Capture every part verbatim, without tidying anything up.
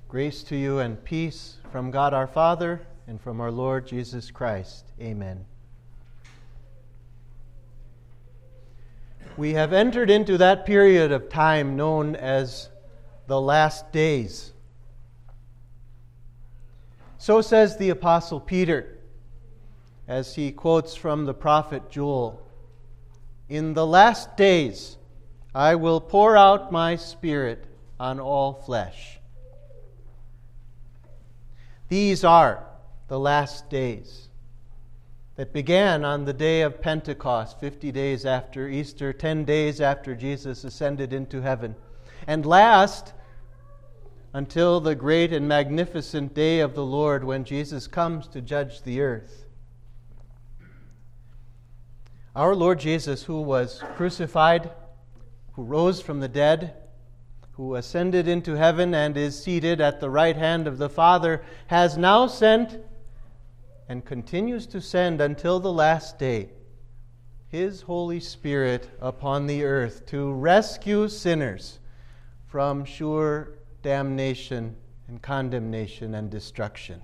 Grace to you and peace from God our Father and from our Lord Jesus Christ. Amen. We have entered into that period of time known as the last days. So says the Apostle Peter, as he quotes from the prophet Joel, "In the last days I will pour out my Spirit on all flesh." These are the last days that began on the day of Pentecost, fifty days after Easter, ten days after Jesus ascended into heaven, and last until the great and magnificent day of the Lord when Jesus comes to judge the earth. Our Lord Jesus, who was crucified, who rose from the dead, who ascended into heaven and is seated at the right hand of the Father, has now sent and continues to send until the last day His Holy Spirit upon the earth to rescue sinners from sure damnation and condemnation and destruction.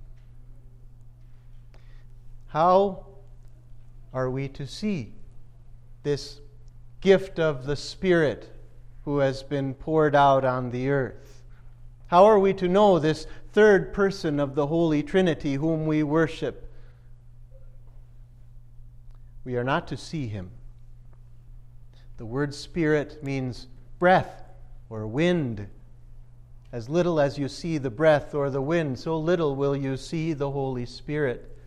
How are we to see this gift of the Spirit who has been poured out on the earth? How are we to know this third person of the Holy Trinity whom we worship? We are not to see Him. The word Spirit means breath or wind. As little as you see the breath or the wind, so little will you see the Holy Spirit.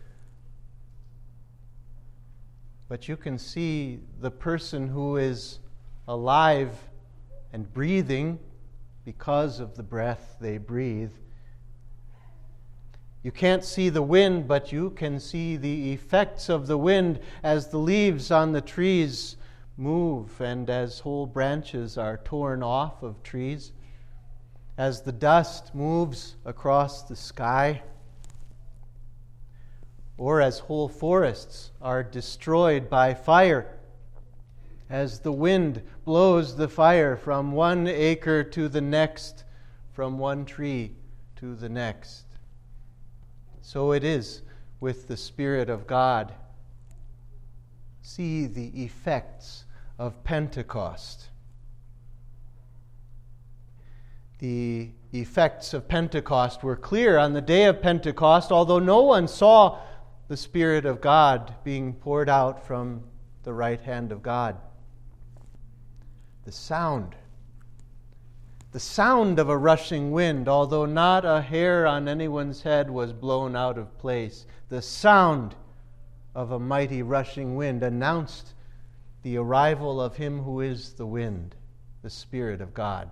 But you can see the person who is alive and breathing because of the breath they breathe. You can't see the wind, but you can see the effects of the wind as the leaves on the trees move and as whole branches are torn off of trees, as the dust moves across the sky, or as whole forests are destroyed by fire, as the wind blows the fire from one acre to the next, from one tree to the next. So it is with the Spirit of God. See the effects of Pentecost. The effects of Pentecost were clear on the day of Pentecost, although no one saw the Spirit of God being poured out from the right hand of God. The sound, the sound of a rushing wind, although not a hair on anyone's head was blown out of place, the sound of a mighty rushing wind announced the arrival of Him who is the wind, the Spirit of God.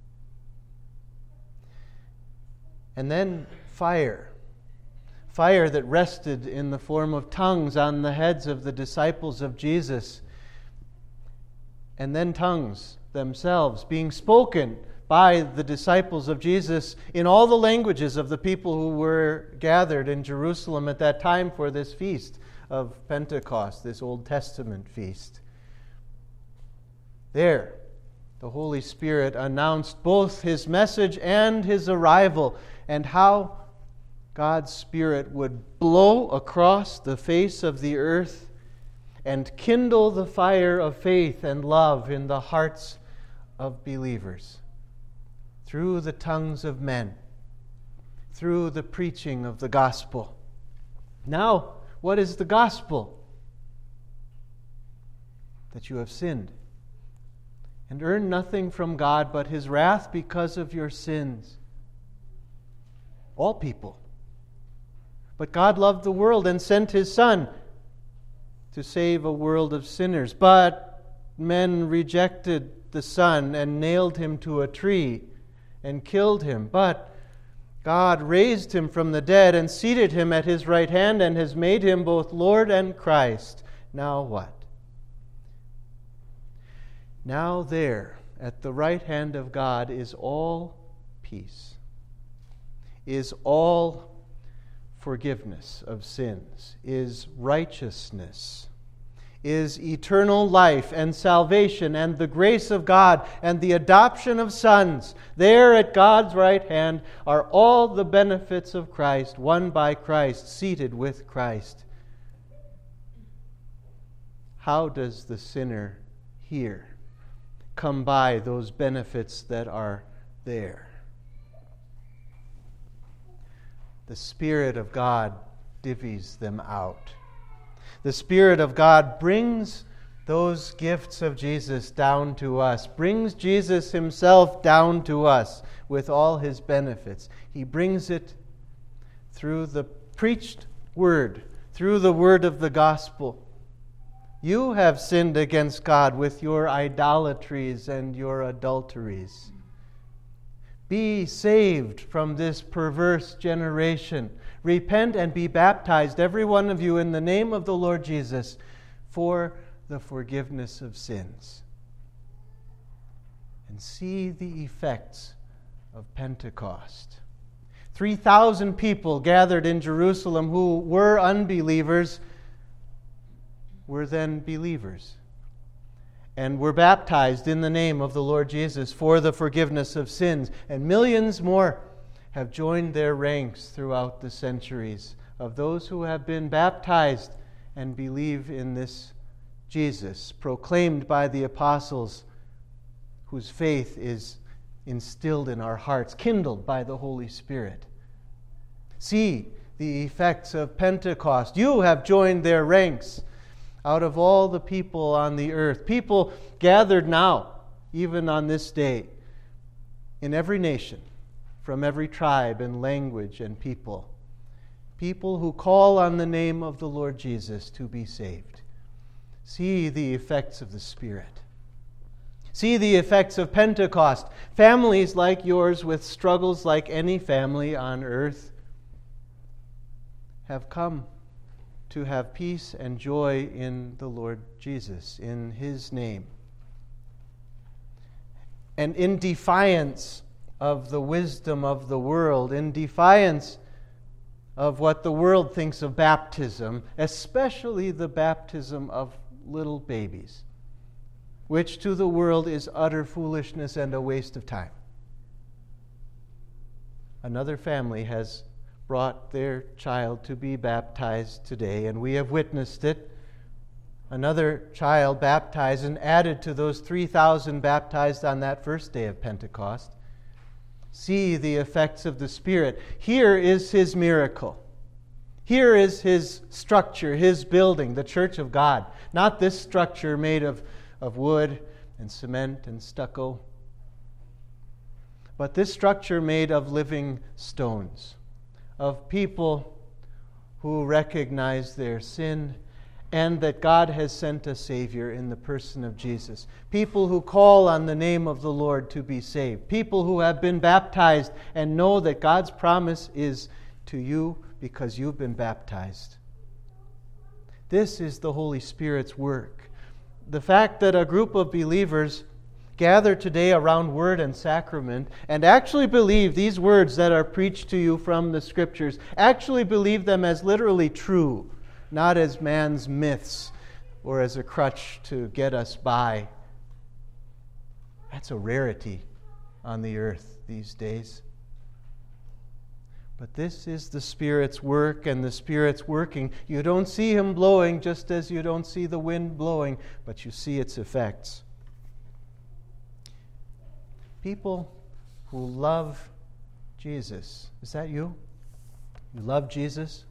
And then fire. Fire that rested in the form of tongues on the heads of the disciples of Jesus. And then tongues themselves being spoken by the disciples of Jesus in all the languages of the people who were gathered in Jerusalem at that time for this feast of Pentecost, this Old Testament feast. There, the Holy Spirit announced both His message and His arrival, and how God's Spirit would blow across the face of the earth and kindle the fire of faith and love in the hearts of believers through the tongues of men, through the preaching of the gospel. Now, what is the gospel? That you have sinned and earned nothing from God but His wrath because of your sins. All people. But God loved the world and sent His Son to save a world of sinners. But men rejected the Son and nailed Him to a tree and killed Him. But God raised Him from the dead and seated Him at His right hand and has made Him both Lord and Christ. Now what? Now there, at the right hand of God, is all peace, is all forgiveness of sins, is righteousness, is eternal life and salvation and the grace of God and the adoption of sons. There at God's right hand are all the benefits of Christ, won by Christ, seated with Christ. How does the sinner here come by those benefits that are there? The Spirit of God divvies them out. The Spirit of God brings those gifts of Jesus down to us, brings Jesus himself down to us with all his benefits. He brings it through the preached word, through the word of the gospel. You have sinned against God with your idolatries and your adulteries. Be saved from this perverse generation. Repent and be baptized, every one of you, in the name of the Lord Jesus, for the forgiveness of sins. And see the effects of Pentecost. three thousand people gathered in Jerusalem who were unbelievers were then believers and were baptized in the name of the Lord Jesus for the forgiveness of sins. And millions more have joined their ranks throughout the centuries of those who have been baptized and believe in this Jesus, proclaimed by the apostles, whose faith is instilled in our hearts, kindled by the Holy Spirit. See the effects of Pentecost. You have joined their ranks. Out of all the people on the earth, people gathered now, even on this day, in every nation, from every tribe and language and people, people who call on the name of the Lord Jesus to be saved. See the effects of the Spirit. See the effects of Pentecost. Families like yours with struggles like any family on earth have come to have peace and joy in the Lord Jesus, in his name. And in defiance of the wisdom of the world, in defiance of what the world thinks of baptism, especially the baptism of little babies, which to the world is utter foolishness and a waste of time. Another family has brought their child to be baptized today, and we have witnessed it. Another child baptized and added to those three thousand baptized on that first day of Pentecost. See the effects of the Spirit. Here is his miracle. Here is his structure, his building, the church of God. Not this structure made of, of wood and cement and stucco, but this structure made of living stones, of people who recognize their sin and that God has sent a Savior in the person of Jesus. People who call on the name of the Lord to be saved. People who have been baptized and know that God's promise is to you because you've been baptized. This is the Holy Spirit's work. The fact that a group of believers gather today around word and sacrament and actually believe these words that are preached to you from the Scriptures, actually believe them as literally true, not as man's myths or as a crutch to get us by. That's a rarity on the earth these days. But this is the Spirit's work, and the Spirit's working. You don't see him blowing just as you don't see the wind blowing, but you see its effects. People who love Jesus. Is that you? You love Jesus?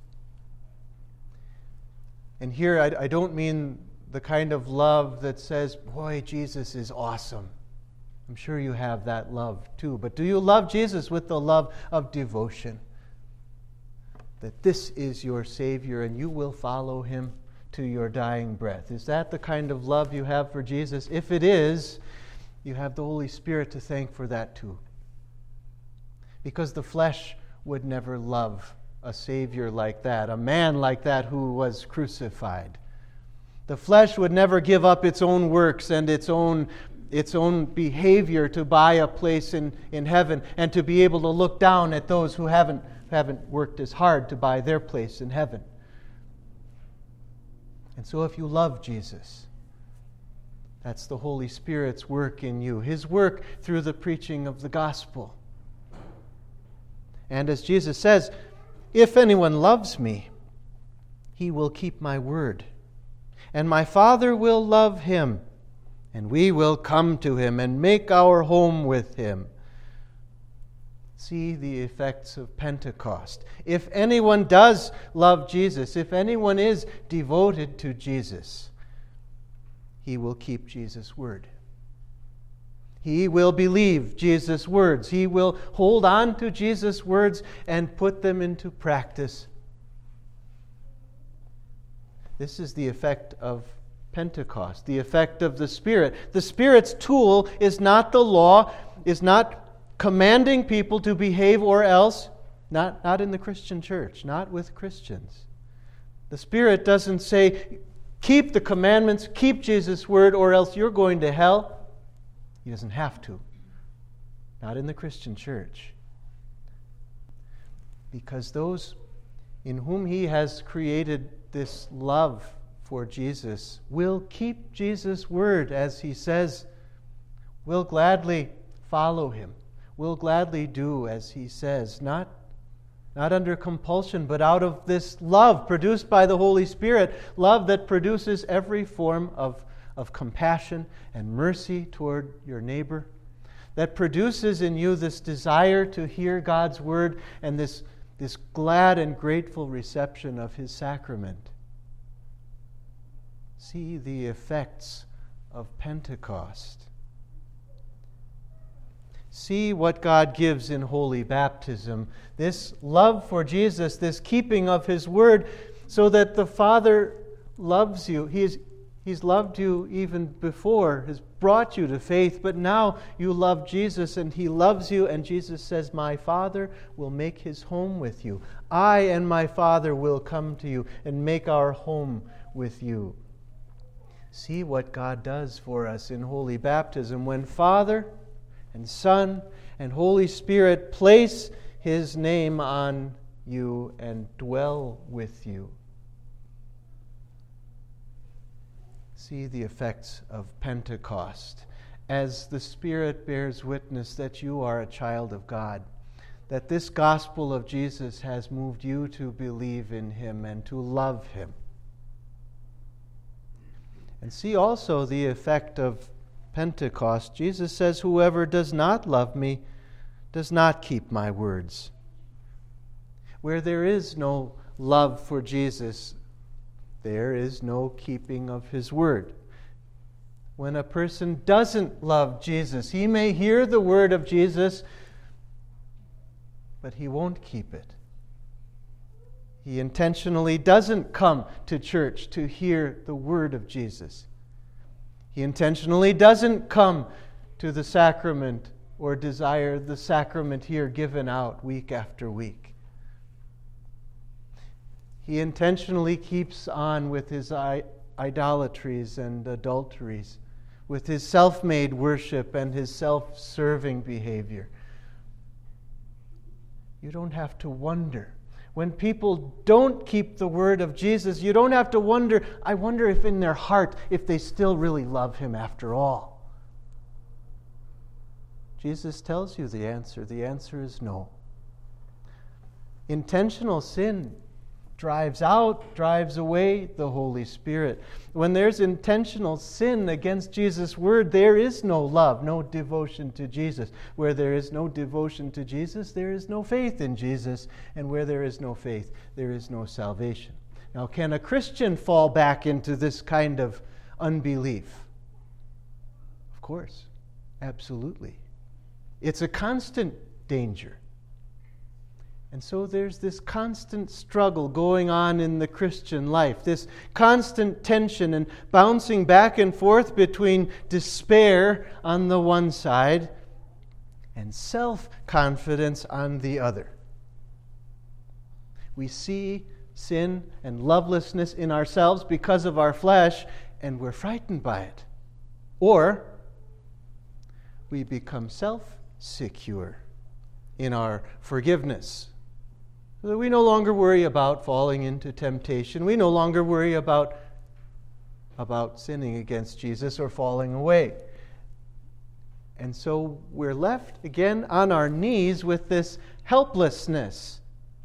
And here I, I don't mean the kind of love that says, boy, Jesus is awesome. I'm sure you have that love too. But do you love Jesus with the love of devotion? That this is your Savior and you will follow him to your dying breath. Is that the kind of love you have for Jesus? If it is, you have the Holy Spirit to thank for that too. Because the flesh would never love a Savior like that, a man like that who was crucified. The flesh would never give up its own works and its own, its own behavior to buy a place in, in heaven and to be able to look down at those who haven't, haven't worked as hard to buy their place in heaven. And so if you love Jesus, that's the Holy Spirit's work in you, His work through the preaching of the gospel. And as Jesus says, if anyone loves me, he will keep my word. And my Father will love him, and we will come to him and make our home with him. See the effects of Pentecost. If anyone does love Jesus, if anyone is devoted to Jesus, he will keep Jesus' word. He will believe Jesus' words. He will hold on to Jesus' words and put them into practice. This is the effect of Pentecost, the effect of the Spirit. The Spirit's tool is not the law, is not commanding people to behave or else, not, not in the Christian church, not with Christians. The Spirit doesn't say, keep the commandments, keep Jesus' word, or else you're going to hell. He doesn't have to. Not in the Christian church. Because those in whom He has created this love for Jesus will keep Jesus' word, as He says, will gladly follow Him, will gladly do as He says, not, not under compulsion, but out of this love produced by the Holy Spirit, love that produces every form of of compassion and mercy toward your neighbor, that produces in you this desire to hear God's word and this, this glad and grateful reception of His sacrament. See the effects of Pentecost. See what God gives in holy baptism, this love for Jesus, this keeping of His word, so that the Father loves you. He is He's loved you even before, has brought you to faith, but now you love Jesus and He loves you, and Jesus says, my Father will make His home with you. I and my Father will come to you and make our home with you. See what God does for us in holy baptism when Father and Son and Holy Spirit place His name on you and dwell with you. See the effects of Pentecost as the Spirit bears witness that you are a child of God, that this gospel of Jesus has moved you to believe in Him and to love Him. And see also the effect of Pentecost. Jesus says, whoever does not love me does not keep my words. Where there is no love for Jesus, there is no keeping of His word. When a person doesn't love Jesus, he may hear the word of Jesus, but he won't keep it. He intentionally doesn't come to church to hear the word of Jesus. He intentionally doesn't come to the sacrament or desire the sacrament here given out week after week. He intentionally keeps on with his idolatries and adulteries, with his self-made worship and his self-serving behavior. You don't have to wonder. When people don't keep the word of Jesus, you don't have to wonder, I wonder if in their heart, if they still really love Him after all. Jesus tells you the answer. The answer is no. Intentional sin drives out, drives away the Holy Spirit. When there's intentional sin against Jesus' word, there is no love, no devotion to Jesus. Where there is no devotion to Jesus, there is no faith in Jesus. And where there is no faith, there is no salvation. Now, can a Christian fall back into this kind of unbelief? Of course, absolutely. It's a constant danger. And so there's this constant struggle going on in the Christian life, this constant tension and bouncing back and forth between despair on the one side and self-confidence on the other. We see sin and lovelessness in ourselves because of our flesh, and we're frightened by it. Or we become self-secure in our forgiveness. We no longer worry about falling into temptation. We no longer worry about about sinning against Jesus or falling away. And so we're left again on our knees with this helplessness.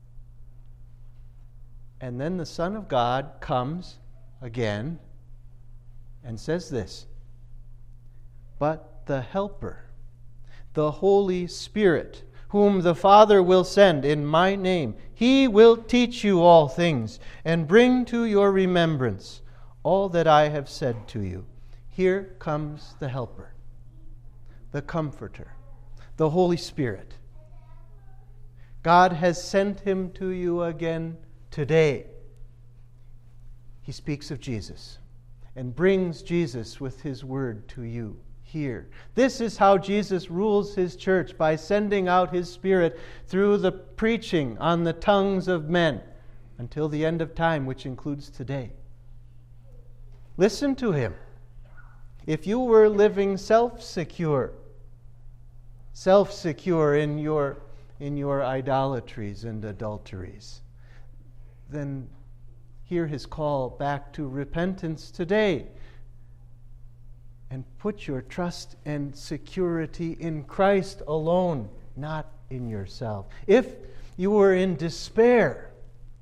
And then the Son of God comes again and says this, "But the Helper, the Holy Spirit, whom the Father will send in my name, he will teach you all things and bring to your remembrance all that I have said to you." Here comes the Helper, the Comforter, the Holy Spirit. God has sent him to you again today. He speaks of Jesus and brings Jesus with his word to you here. This is how Jesus rules his church, by sending out his Spirit through the preaching on the tongues of men until the end of time, which includes today. Listen to him. If you were living self-secure, self-secure in your, in your idolatries and adulteries, then hear his call back to repentance today. And put your trust and security in Christ alone, not in yourself. If you were in despair,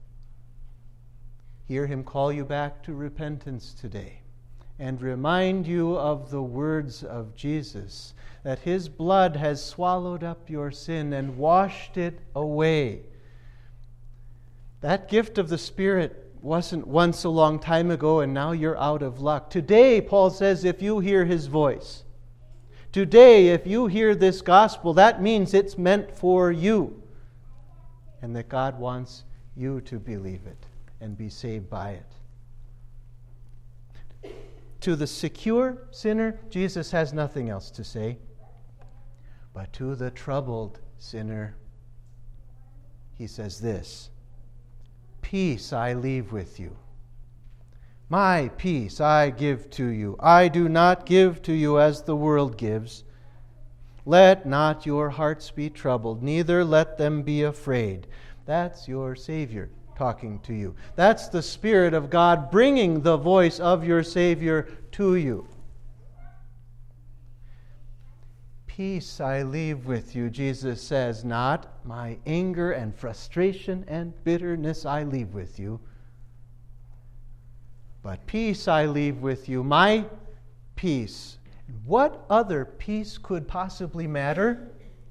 hear him call you back to repentance today and remind you of the words of Jesus, that his blood has swallowed up your sin and washed it away. That gift of the Spirit wasn't once a long time ago and now you're out of luck. Today, Paul says, if you hear his voice, today, if you hear this gospel, that means it's meant for you, and that God wants you to believe it and be saved by it. To the secure sinner, Jesus has nothing else to say. But to the troubled sinner, he says this, "Peace I leave with you. My peace I give to you. I do not give to you as the world gives. Let not your hearts be troubled, neither let them be afraid." That's your Savior talking to you. That's the Spirit of God bringing the voice of your Savior to you. Peace I leave with you, Jesus says, not my anger and frustration and bitterness I leave with you, but peace I leave with you, my peace. What other peace could possibly matter?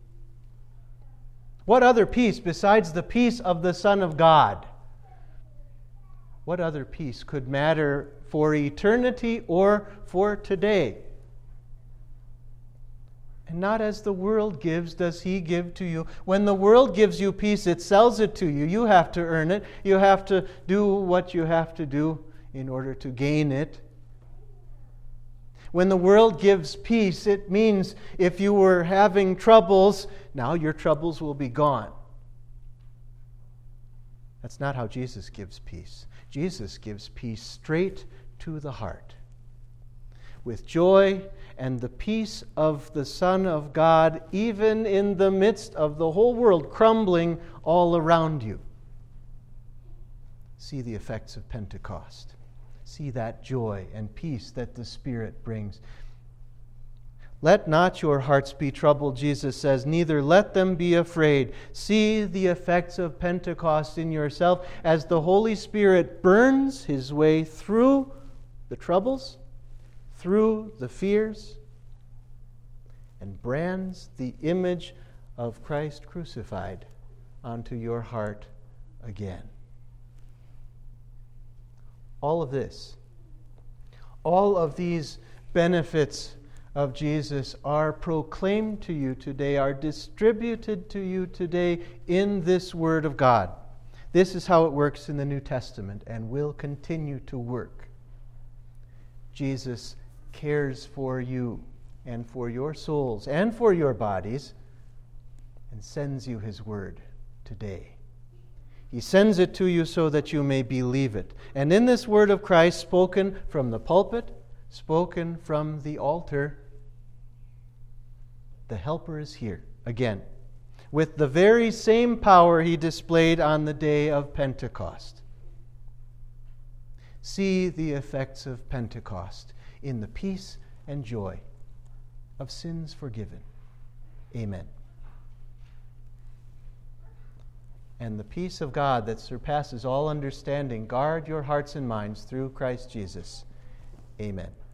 What other peace besides the peace of the Son of God? What other peace could matter for eternity or for today? And not as the world gives does he give to you. When the world gives you peace, it sells it to you. You have to earn it. You have to do what you have to do in order to gain it. When the world gives peace, it means if you were having troubles, now your troubles will be gone. That's not how Jesus gives peace. Jesus gives peace straight to the heart, with joy and the peace of the Son of God, even in the midst of the whole world crumbling all around you. See the effects of Pentecost. See that joy and peace that the Spirit brings. Let not your hearts be troubled, Jesus says, neither let them be afraid. See the effects of Pentecost in yourself as the Holy Spirit burns his way through the troubles, through the fears, and brands the image of Christ crucified onto your heart again. All of this, all of these benefits of Jesus are proclaimed to you today, are distributed to you today in this Word of God. This is how it works in the New Testament and will continue to work. Jesus cares for you and for your souls and for your bodies and sends you his word today. He sends it to you so that you may believe it. And in this word of Christ, spoken from the pulpit, spoken from the altar, the Helper is here again, with the very same power he displayed on the day of Pentecost. see the effects of Pentecost in the peace and joy of sins forgiven. Amen. And the peace of God that surpasses all understanding, guard your hearts and minds through Christ Jesus. Amen.